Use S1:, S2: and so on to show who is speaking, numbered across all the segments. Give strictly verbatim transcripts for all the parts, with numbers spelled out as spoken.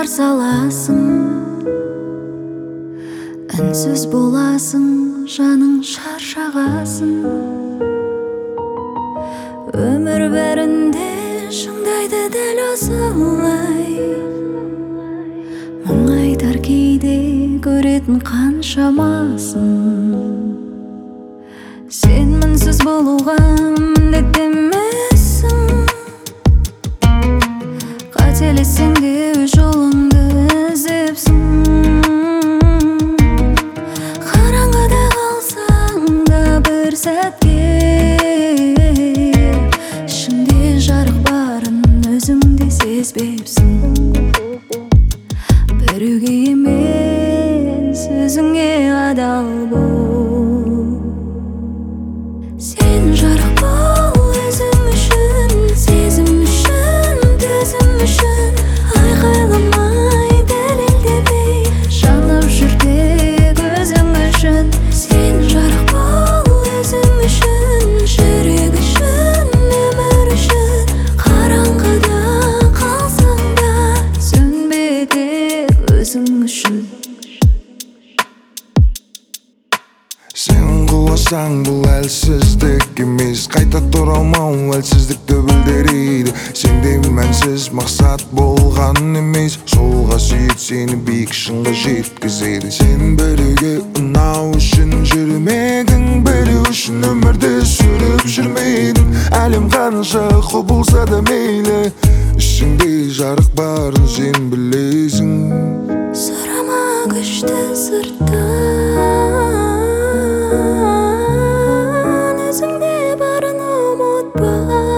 S1: саласың, үнсіз боласың, жаның шаршағасың. Өмір бәрінде шыңдайды дәл осылай, мың айтар кейде көретін қаншамасын. Сен мінсіз болуға міндетті емессің, қателессең де өз жолыңды іздепсің. Қараңғыда қалсаң да бір сәтке ішіңде жарық барын өзің де сезбепсің. Біреуге емес өзіңе адал бол. Сен жарық бол өзің үшін, сезім үшін, төзім үшін. Айқайламай, дәлелдемей, жанып жүр тек өзің үшін. Сен жарық бол өзің үшін, жүрек үшін, өмір үшін. Қараңғыда қалсаң да сөнбе тек өзің үшін.
S2: Сен құласаң бұл әлсіздік емес, қайта тұра алмау әлсіздікті білдіреді. Сенде мәнсіз мақсат болған емес, сол қасиет сені биік шыңға жеткізеді. Сен біреуге ұнау үшін жүрмедің, біреу үшін өмірді сүріп жүрмедің. Әлем қанша құбылса да мейлі, ішіңде жарық барын сен білесің.
S1: Сұрама күшті сырттан, өзіңде барын ұмытпа.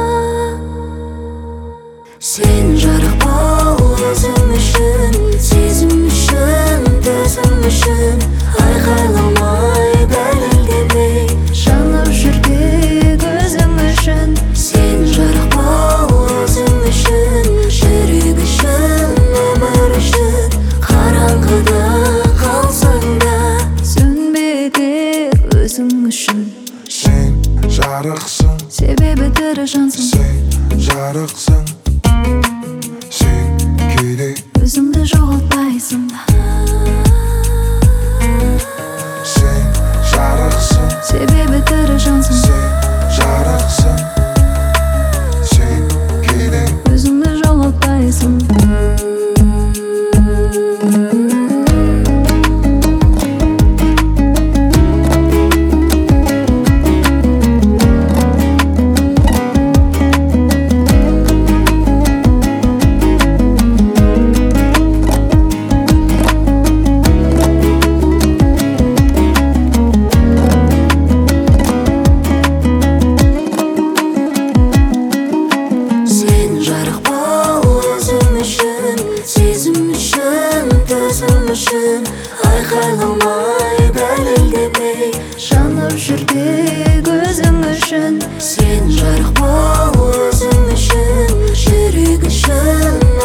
S1: Сен жарық бол өзің үшін, сезім үшін, төзім үшін. Айқайламай, дәлелдемей, жанып жүр тек өзің үшін. Сен жарық бол өзің үшін, жүрек үшін, өмір үшін. Қараңғыда қалсаң да сөнбе тек өзің үшін.
S2: Сен жарықсың,
S1: себебі тірі жансың.
S2: сен жарықсың, сен кейде
S1: өзіңді жоғалтпайсың.
S2: Сен жарықсың,
S1: себебі тірі жансың.
S2: сен жарықсың, сен кейде
S1: өзіңді жоғалтпайсың. Сен жарық бол өзің үшін, сезім үшін, төзім үшін. Айқайламай, дәлелдемей, жанып жүр тек өзің үшін. Сен жарық бол өзің үшін, жүрек үшін,